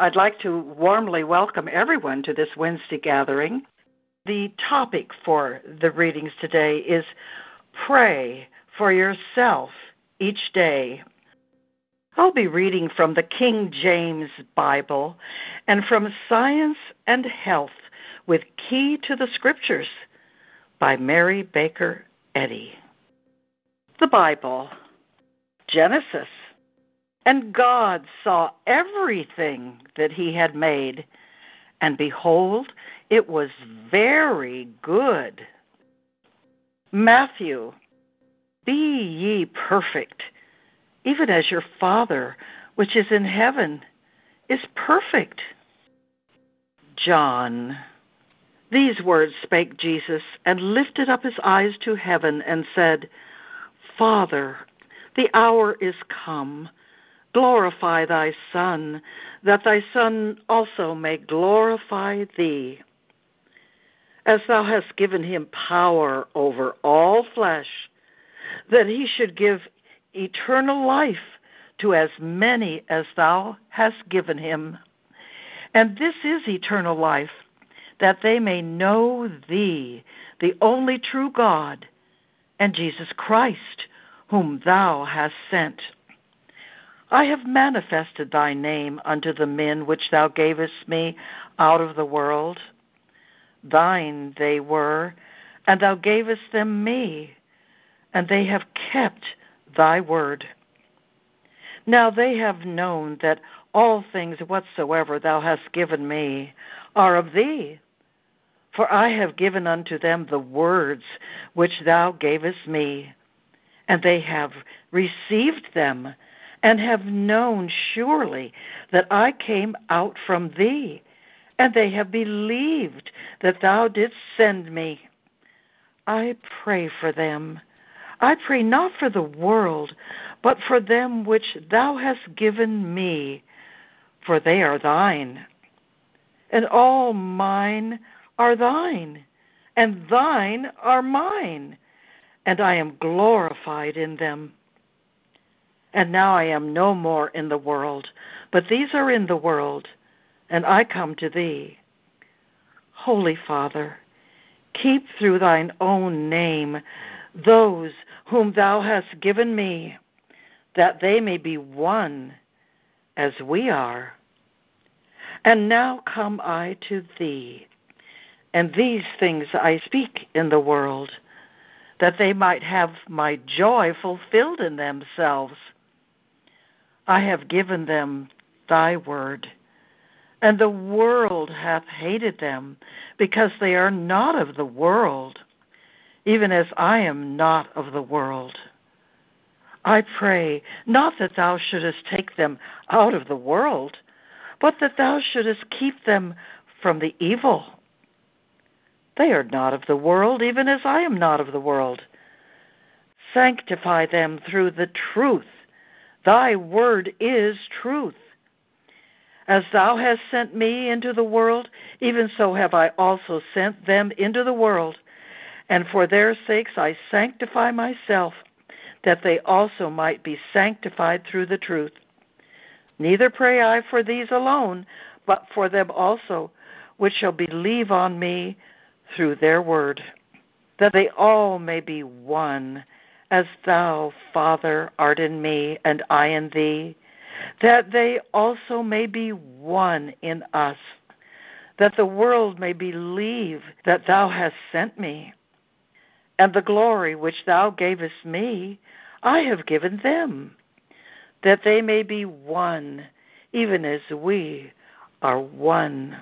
I'd like to warmly welcome everyone to this Wednesday gathering. The topic for the readings today is Pray for Yourself Each Day. I'll be reading from the King James Bible and from Science and Health with Key to the Scriptures by Mary Baker Eddy. The Bible, Genesis. And God saw everything that he had made, and behold, it was very good. Matthew, be ye perfect, even as your Father, which is in heaven, is perfect. John, these words spake Jesus, and lifted up his eyes to heaven, and said, Father, the hour is come. Glorify thy Son, that thy Son also may glorify thee. As thou hast given him power over all flesh, that he should give eternal life to as many as thou hast given him. And this is eternal life, that they may know thee, the only true God, and Jesus Christ, whom thou hast sent. I have manifested thy name unto the men which thou gavest me out of the world. Thine they were, and thou gavest them me, and they have kept thy word. Now they have known that all things whatsoever thou hast given me are of thee. For I have given unto them the words which thou gavest me, and they have received them, and have known surely that I came out from thee, and they have believed that thou didst send me. I pray for them. I pray not for the world, but for them which thou hast given me, for they are thine. And all mine are thine, and thine are mine, and I am glorified in them. And now I am no more in the world, but these are in the world, and I come to thee. Holy Father, keep through thine own name those whom thou hast given me, that they may be one as we are. And now come I to thee, and these things I speak in the world, that they might have my joy fulfilled in themselves. I have given them thy word, and the world hath hated them, because they are not of the world, even as I am not of the world. I pray not that thou shouldest take them out of the world, but that thou shouldest keep them from the evil. They are not of the world, even as I am not of the world. Sanctify them through the truth. Thy word is truth. As thou hast sent me into the world, even so have I also sent them into the world. And for their sakes I sanctify myself, that they also might be sanctified through the truth. Neither pray I for these alone, but for them also, which shall believe on me through their word, that they all may be one, as thou, Father, art in me, and I in thee, that they also may be one in us, that the world may believe that thou hast sent me. And the glory which thou gavest me, I have given them, that they may be one, even as we are one.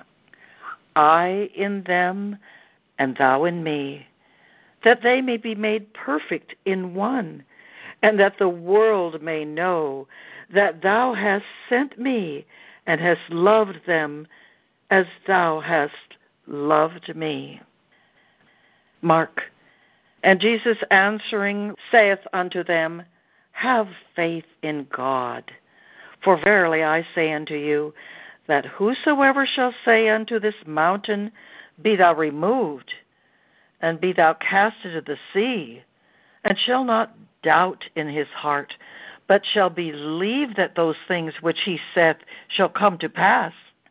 I in them, and thou in me, that they may be made perfect in one, and that the world may know that thou hast sent me, and hast loved them as thou hast loved me. Mark, and Jesus answering saith unto them, Have faith in God. For verily I say unto you, that whosoever shall say unto this mountain, Be thou removed, and be thou cast into the sea, and shall not doubt in his heart, but shall believe that those things which he saith shall come to pass,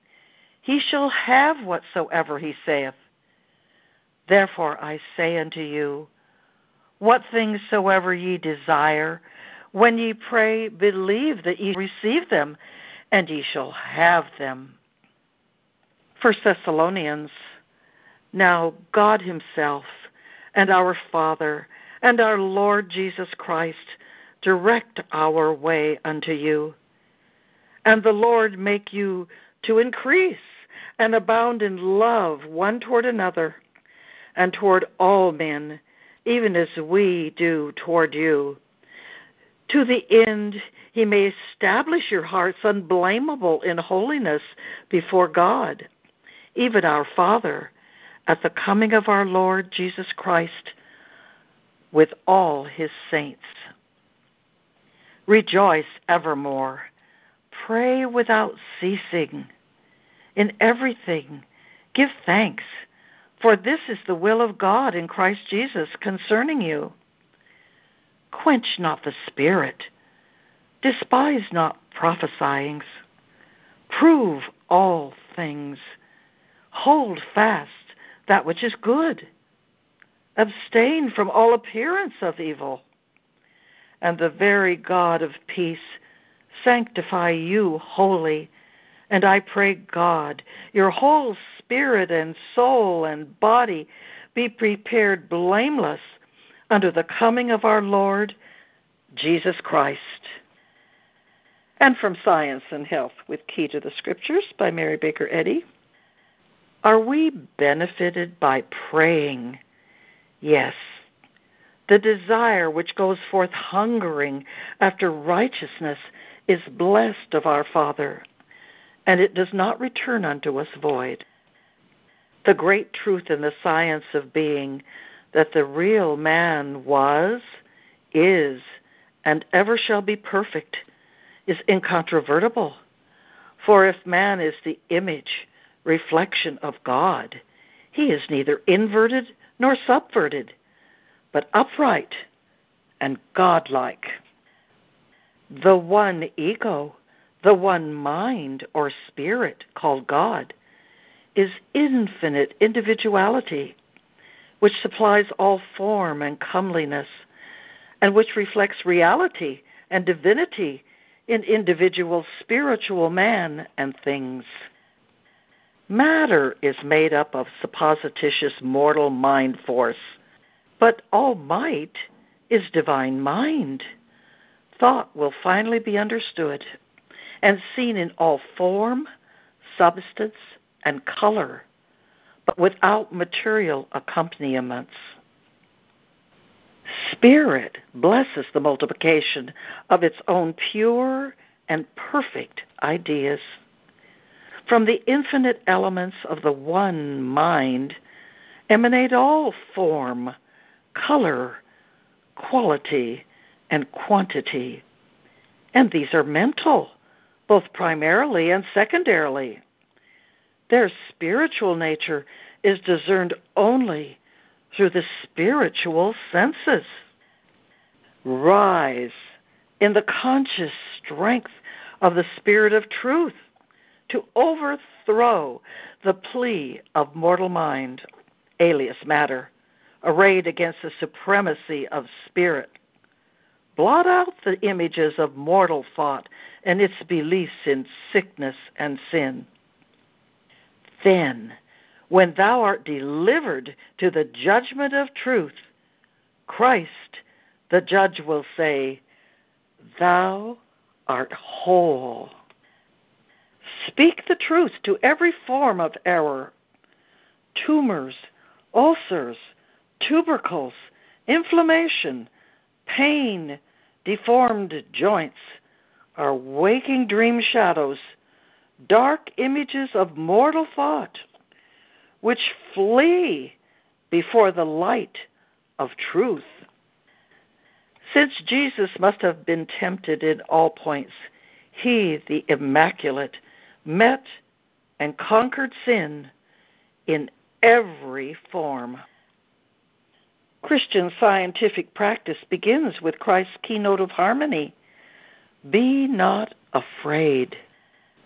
he shall have whatsoever he saith. Therefore I say unto you, what things soever ye desire, when ye pray, believe that ye receive them, and ye shall have them. 1 Thessalonians, now God himself, and our Father, and our Lord Jesus Christ, direct our way unto you. And the Lord make you to increase and abound in love one toward another, and toward all men, even as we do toward you, to the end he may establish your hearts unblameable in holiness before God, even our Father, at the coming of our Lord Jesus Christ with all his saints. Rejoice evermore. Pray without ceasing. In everything give thanks, for this is the will of God in Christ Jesus concerning you. Quench not the spirit. Despise not prophesyings. Prove all things. Hold fast that which is good. Abstain from all appearance of evil. And the very God of peace sanctify you wholly. And I pray God, your whole spirit and soul and body be prepared blameless unto the coming of our Lord Jesus Christ. And from Science and Health with Key to the Scriptures by Mary Baker Eddy. Are we benefited by praying? Yes. The desire which goes forth hungering after righteousness is blessed of our Father, and it does not return unto us void. The great truth in the science of being, that the real man was, is, and ever shall be perfect, is incontrovertible. For if man is the image, reflection of God, he is neither inverted nor subverted, but upright and godlike. The one ego, the one mind or spirit called God, is infinite individuality, which supplies all form and comeliness, and which reflects reality and divinity in individual spiritual man and things. Matter is made up of supposititious mortal mind force, but all might is divine mind. Thought will finally be understood and seen in all form, substance, and color, but without material accompaniments. Spirit blesses the multiplication of its own pure and perfect ideas. From the infinite elements of the one mind emanate all form, color, quality, and quantity. And these are mental, both primarily and secondarily. Their spiritual nature is discerned only through the spiritual senses. Rise in the conscious strength of the Spirit of truth to overthrow the plea of mortal mind, alias matter, arrayed against the supremacy of spirit. Blot out the images of mortal thought and its beliefs in sickness and sin. Then, when thou art delivered to the judgment of truth, Christ, the judge, will say, Thou art whole. Speak the truth to every form of error. Tumors, ulcers, tubercles, inflammation, pain, deformed joints are waking dream shadows, dark images of mortal thought, which flee before the light of truth. Since Jesus must have been tempted in all points, he, the Immaculate, met and conquered sin in every form. Christian scientific practice begins with Christ's keynote of harmony: be not afraid.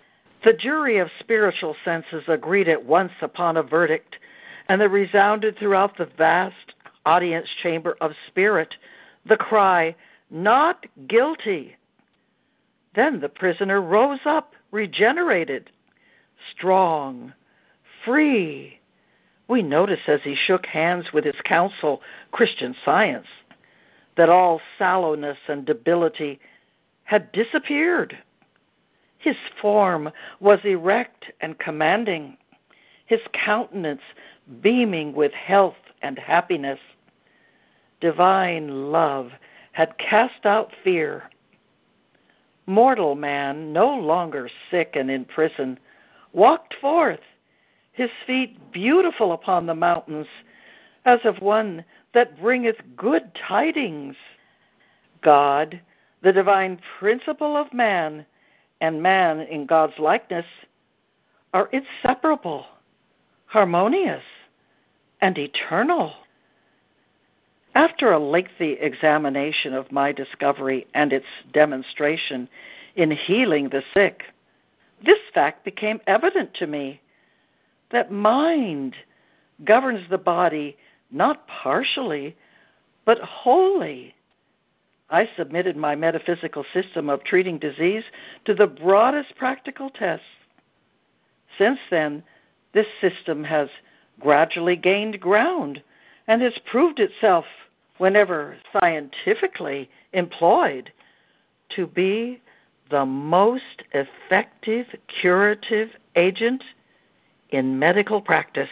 The jury of spiritual senses agreed at once upon a verdict, and there resounded throughout the vast audience chamber of spirit the cry, "Not guilty." Then the prisoner rose up, regenerated, strong, free. We notice as he shook hands with his counsel, Christian Science, that all sallowness and debility had disappeared. His form was erect and commanding, his countenance beaming with health and happiness. Divine love had cast out fear. Mortal man, no longer sick and in prison, walked forth, his feet beautiful upon the mountains, as of one that bringeth good tidings. God, the divine principle of man, and man in God's likeness, are inseparable, harmonious, and eternal. After a lengthy examination of my discovery and its demonstration in healing the sick, this fact became evident to me, that mind governs the body not partially, but wholly. I submitted my metaphysical system of treating disease to the broadest practical tests. Since then, this system has gradually gained ground and has proved itself, whenever scientifically employed, to be the most effective curative agent in medical practice.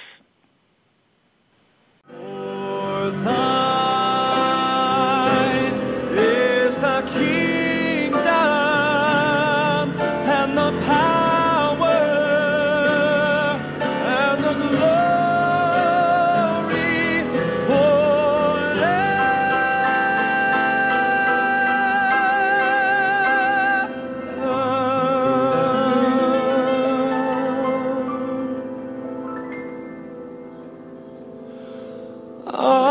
For thine is the kingdom and the power and the glory forever.